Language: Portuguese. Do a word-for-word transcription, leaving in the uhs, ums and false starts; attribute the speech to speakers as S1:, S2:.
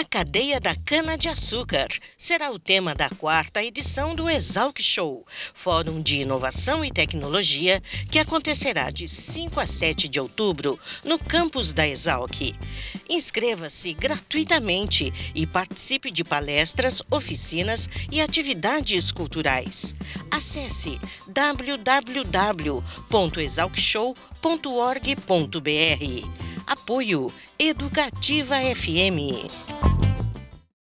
S1: A cadeia da cana-de-açúcar será o tema da quarta edição do Exalc Show, Fórum de Inovação e Tecnologia, que acontecerá de cinco a sete de outubro no campus da Exalc. Inscreva-se gratuitamente e participe de palestras, oficinas e atividades culturais. Acesse w w w ponto exalc show ponto org ponto b r. Apoio Educativa F M.